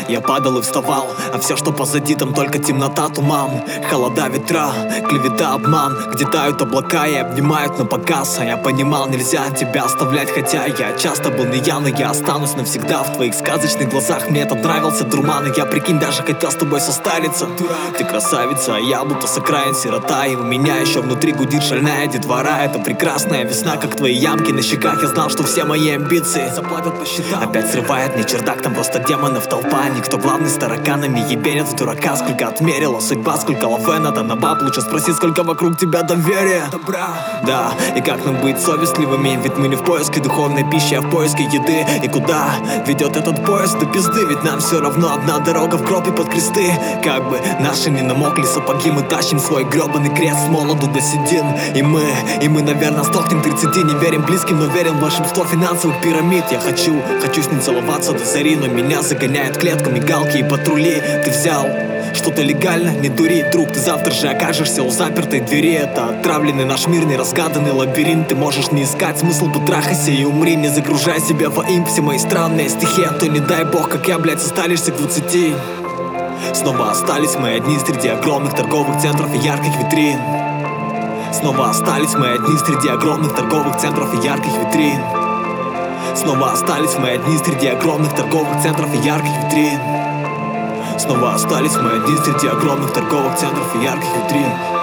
Я падал и вставал, а все, что позади, там только темнота, туман. Холода, ветра, клевета, обман, где тают облака и обнимают на показ. А я понимал, нельзя тебя оставлять, хотя я часто был не я, но я останусь навсегда в твоих сказочных глазах. Мне этот нравился дурман, и я, прикинь, даже хотел с тобой состариться. Ты красавица, а я будто с окраин сирота, и у меня еще внутри гудит шальная детвора. Это прекрасная весна, как твои ямки на щеках. Я знал, что все мои амбиции заплатят по счетам. Опять срывает мне чердак, там просто демонов толпа. Никто главный с тараканами ебенят в дурака. Сколько отмерила судьба, сколько лаве надо на баб. Лучше спроси, сколько вокруг тебя доверия. Да, и как нам быть совестливыми? Ведь мы не в поиске духовной пищи, а в поиске еды. И куда ведет этот поезд? До пизды, ведь нам все равно одна дорога в гроб и под кресты. Как бы наши не намокли сапоги, мы тащим свой гребаный крест с молоду до седин. И мы, наверное, сдохнем к 30. Не верим близким, но верим в волшебство финансовых пирамид. Я хочу с ним целоваться до зари, но меня загоняют клетку, мигалки и патрули. Ты взял что-то легально, не дури, друг. Ты завтра же окажешься у запертой двери. Это отравленный наш мир, неразгаданный лабиринт. Ты можешь не искать смысл, потрахайся и умри. Не загружай себя во имп все мои странные стихи. А то не дай бог, как я, блядь, состаришься к 20. Снова остались мы одни среди огромных торговых центров и ярких витрин. Снова остались мы одни среди огромных торговых центров и ярких витрин. Снова остались мы одни среди огромных торговых центров и ярких витрин. Снова остались мы одни среди огромных торговых центров и ярких витрин.